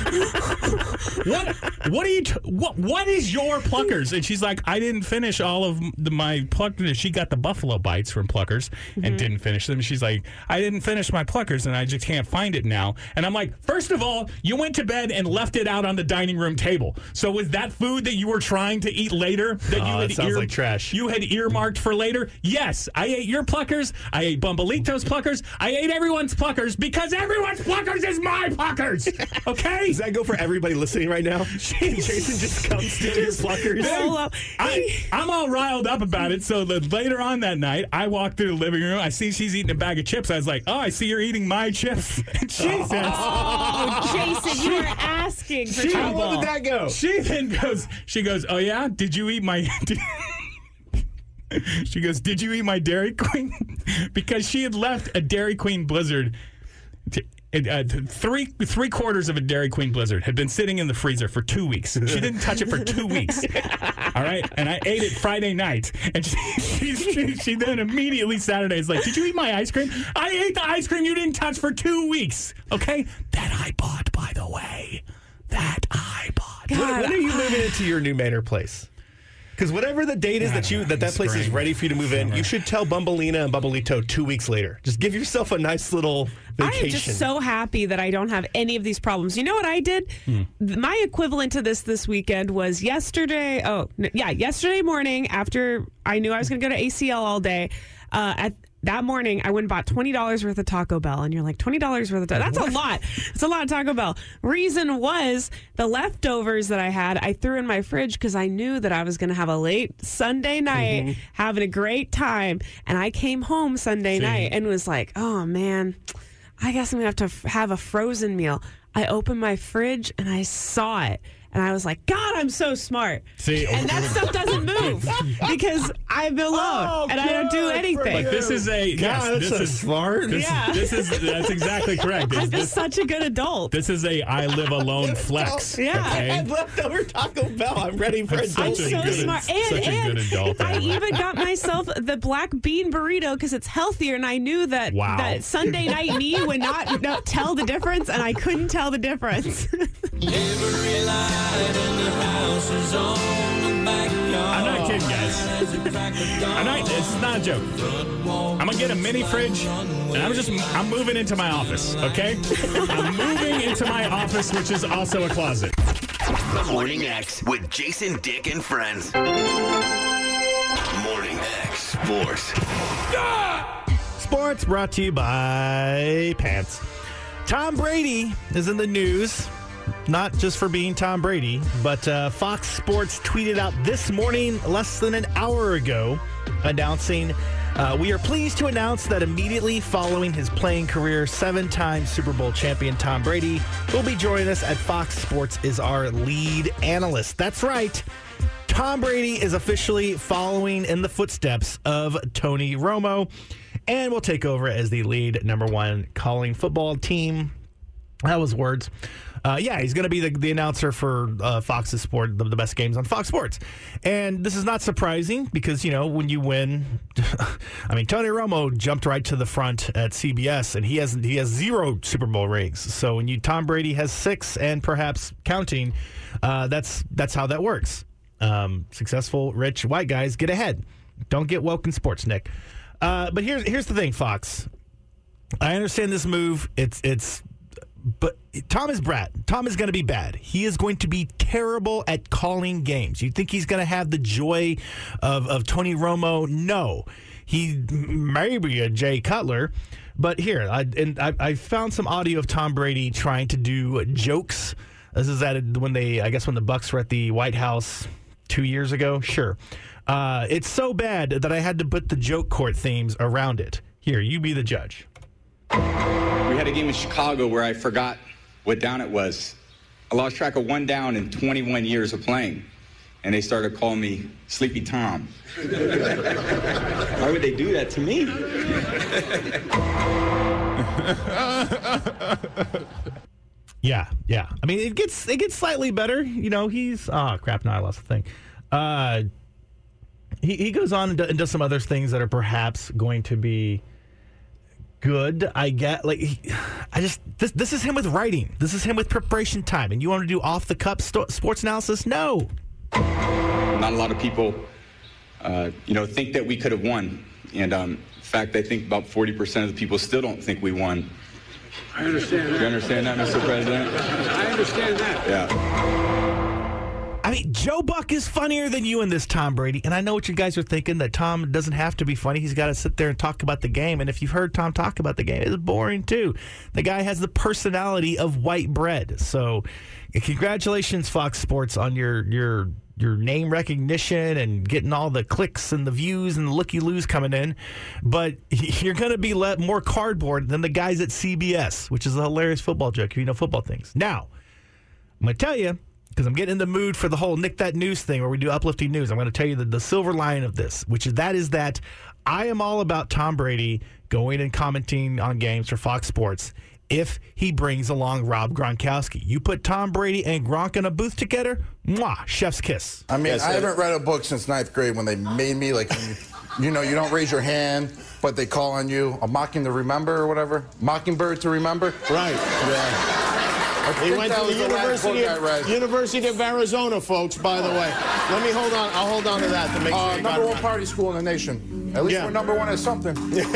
what is your Pluckers? And she's like, I didn't finish all of my Pluckers. She got the buffalo bites from Pluckers and didn't finish them. She's like, I didn't finish my Pluckers and I just can't find it now. And I'm like, first of all, you went to bed and left it out on the dining room table. So was that food that you were trying to eat later that sounds like trash. You had earmarked for later? Yes, I ate your Pluckers. I ate Bumbleito's Pluckers. I ate everyone's Pluckers because everyone's Pluckers is my Pluckers. Okay? Does that go for everybody listening right now? Jason just comes to your Pluckers. I'm all riled up about it. So later on that night, I walk through the living room. I see she's eating a bag of chips. I was like, oh, I see you're eating my chips. And she says, oh, Jason, you were asking for trouble. How did that go? She then goes, oh, yeah? Did you eat my... She goes, did you eat my Dairy Queen? Because she had left a Dairy Queen Blizzard. Three quarters of a Dairy Queen Blizzard had been sitting in the freezer for 2 weeks. She didn't touch it for 2 weeks. All right? And I ate it Friday night. And she then immediately Saturday is like, did you eat my ice cream? I ate the ice cream you didn't touch for 2 weeks. Okay? That I bought, by the way. That I bought. When are you moving into your new Manor place? Because whatever the date is that place is ready for you to move in, you should tell Bumbleina and Bumbleito 2 weeks later. Just give yourself a nice little vacation. I am just so happy that I don't have any of these problems. You know what I did? My equivalent to this weekend was yesterday. Yesterday morning after I knew I was going to go to ACL all day. That morning, I went and bought $20 worth of Taco Bell. And you're like, $20 worth of Taco Bell? That's a lot. It's a lot of Taco Bell. Reason was the leftovers that I had, I threw in my fridge because I knew that I was going to have a late Sunday night, having a great time. And I came home Sunday night and was like, oh, man, I guess I'm going to have a frozen meal. I opened my fridge and I saw it. And I was like, God, I'm so smart. And that stuff doesn't move because I'm alone and I don't do anything. But this is smart. That's exactly correct. I'm just such a good adult. This is a I live alone flex. Yeah. Okay? I had leftover Taco Bell. I'm ready for adult. I'm so smart. Such a good adult. I even got myself the black bean burrito because it's healthier, and I knew that that Sunday night me would not tell the difference, and I couldn't tell the difference. Every light in the house is on the backyard. I'm not kidding, guys. It's not a joke. I'm gonna get a mini fridge, and I'm moving into my office. Okay, I'm moving into my office, which is also a closet. The Morning X with Jason, Dick, and friends. Morning X Sports. Sports brought to you by Pants. Tom Brady is in the news, not just for being Tom Brady, but Fox Sports tweeted out this morning, less than an hour ago, announcing, we are pleased to announce that immediately following his playing career, 7-time Super Bowl champion Tom Brady will be joining us at Fox Sports as our lead analyst. That's right. Tom Brady is officially following in the footsteps of Tony Romo and will take over as the lead number one calling football team. That was words. He's going to be the announcer for Fox's Sport, the best games on Fox Sports. And this is not surprising because, when you win, Tony Romo jumped right to the front at CBS, and he has 0 Super Bowl rings. So when Tom Brady has 6 and perhaps counting, that's how that works. Successful, rich, white guys get ahead. Don't get woke in sports, Nick. But here's the thing, Fox. I understand this move. But Tom is bad. Tom is going to be bad. He is going to be terrible at calling games. You think he's going to have the joy of Tony Romo? No. He may be a Jay Cutler. But here, I found some audio of Tom Brady trying to do jokes. This is when the Bucs were at the White House 2 years ago. Sure. It's so bad that I had to put the joke court themes around it. Here, you be the judge. We had a game in Chicago where I forgot what down it was. I lost track of 1 down in 21 years of playing, and they started calling me Sleepy Tom. Why would they do that to me? Yeah. It gets slightly better. He's crap. Now I lost the thing. He goes on and does some other things that are perhaps going to be good. I get this is him with writing. This is him with preparation time. And you want to do off the cuff sports analysis? No. Not a lot of people, think that we could have won. And in fact, I think about 40% of the people still don't think we won. I understand that. You understand that, Mr. President? I understand that. Yeah. Joe Buck is funnier than you in this, Tom Brady. And I know what you guys are thinking, that Tom doesn't have to be funny. He's got to sit there and talk about the game. And if you've heard Tom talk about the game, it's boring too. The guy has the personality of white bread. So congratulations, Fox Sports, on your name recognition and getting all the clicks and the views and the looky-loos coming in. But you're going to be more cardboard than the guys at CBS, which is a hilarious football joke if you know football things. Now, I'm going to tell you, because I'm getting in the mood for the whole Nick That News thing where we do uplifting news. I'm going to tell you the silver lining of this, which is that I am all about Tom Brady going and commenting on games for Fox Sports if he brings along Rob Gronkowski. You put Tom Brady and Gronk in a booth together, mwah, chef's kiss. I haven't read a book since 9th grade when they made me, you don't raise your hand, but they call on you, a mocking to remember or whatever. Mockingbird to remember. Right, yeah. He went to the University of Arizona, folks, by the way. Let me hold on. I'll hold on to that to make sure you got number one party school in the nation. At least we're number one at something.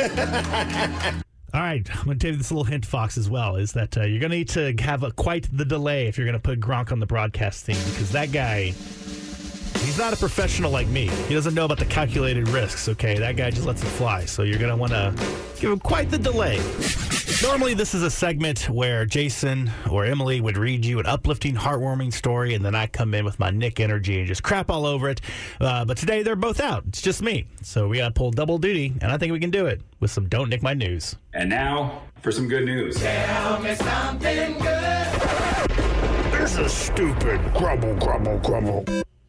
All right, I'm going to tell you this little hint, Fox, as well, is that you're going to need to have quite the delay if you're going to put Gronk on the broadcast team, because that guy, he's not a professional like me. He doesn't know about the calculated risks, okay? That guy just lets it fly, so you're going to want to give him quite the delay. Normally, this is a segment where Jason or Emily would read you an uplifting, heartwarming story, and then I come in with my Nick energy and just crap all over it. But today, they're both out. It's just me. So we got to pull double duty, and I think we can do it with some Don't Nick My News. And now, for some good news. Tell me something good. This is stupid. Grumble, grumble, grumble.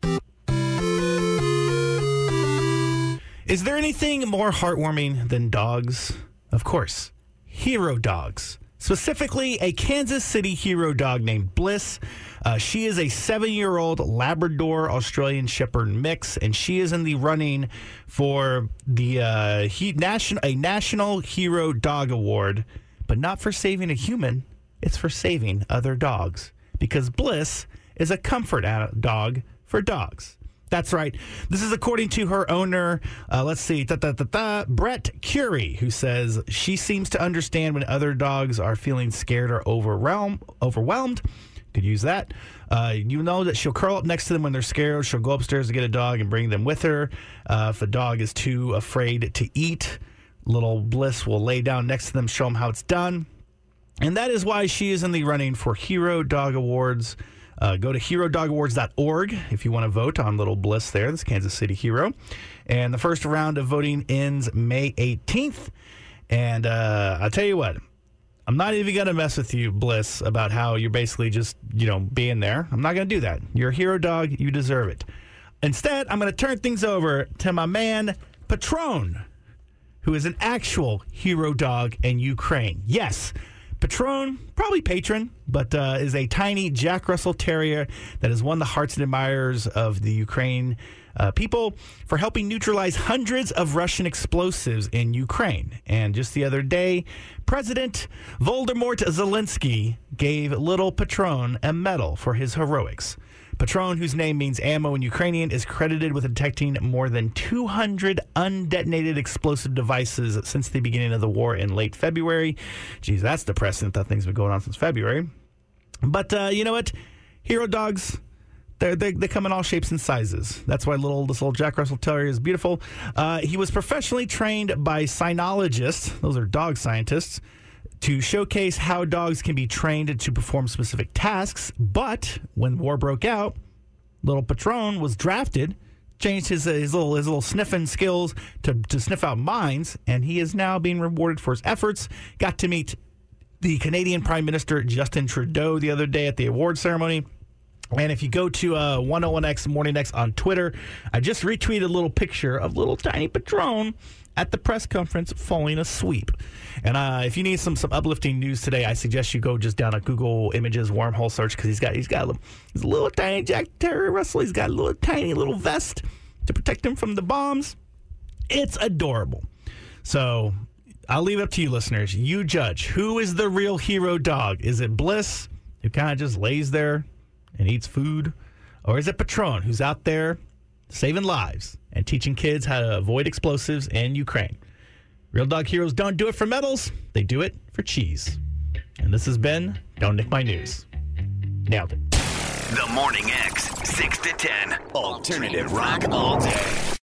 Is there anything more heartwarming than dogs? Of course. Hero dogs. Specifically, a Kansas City hero dog named Bliss. She is a 7-year-old Labrador Australian Shepherd mix, and she is in the running for the National Hero Dog Award, but not for saving a human. It's for saving other dogs, because Bliss is a comfort dog for dogs. That's right. This is according to her owner, Brett Curie, who says she seems to understand when other dogs are feeling scared or overwhelmed. Could use that. You know that she'll curl up next to them when they're scared. She'll go upstairs to get a dog and bring them with her. If a dog is too afraid to eat, little Bliss will lay down next to them, show them how it's done. And that is why she is in the running for Hero Dog Awards. Go to herodogawards.org if you want to vote on Little Bliss there, this Kansas City hero. And the first round of voting ends May 18th. And I'll tell you what, I'm not even going to mess with you, Bliss, about how you're basically just, being there. I'm not going to do that. You're a hero dog. You deserve it. Instead, I'm going to turn things over to my man, Patron, who is an actual hero dog in Ukraine. Yes, Patron, probably patron, but is a tiny Jack Russell Terrier that has won the hearts and admirers of the Ukraine people for helping neutralize hundreds of Russian explosives in Ukraine. And just the other day, President Volodymyr Zelensky gave little Patron a medal for his heroics. Patron, whose name means ammo in Ukrainian, is credited with detecting more than 200 undetonated explosive devices since the beginning of the war in late February. Geez, that's depressing. That thing's been going on since February. But you know what? Hero dogs, they come in all shapes and sizes. That's why this little Jack Russell Terrier is beautiful. He was professionally trained by cynologists, those are dog scientists, to showcase how dogs can be trained to perform specific tasks. But when war broke out, little Patron was drafted, changed his little sniffing skills to sniff out mines, and he is now being rewarded for his efforts. Got to meet the Canadian Prime Minister Justin Trudeau the other day at the award ceremony. And if you go to 101X Morning X on Twitter, I just retweeted a little picture of little tiny Patron at the press conference falling asleep. And if you need some uplifting news today, I suggest you go just down a Google Images wormhole search, because he's a little tiny Jack Terrier Russell. He's got a little tiny little vest to protect him from the bombs. It's adorable. So I'll leave it up to you, listeners. You judge. Who is the real hero dog? Is it Bliss, who kind of just lays there and eats food? Or is it Patron, who's out there saving lives and teaching kids how to avoid explosives in Ukraine? Real dog heroes don't do it for medals. They do it for cheese. And this has been Don't Nick My News. Nailed it. The Morning X, 6 to 10. Alternative rock all day.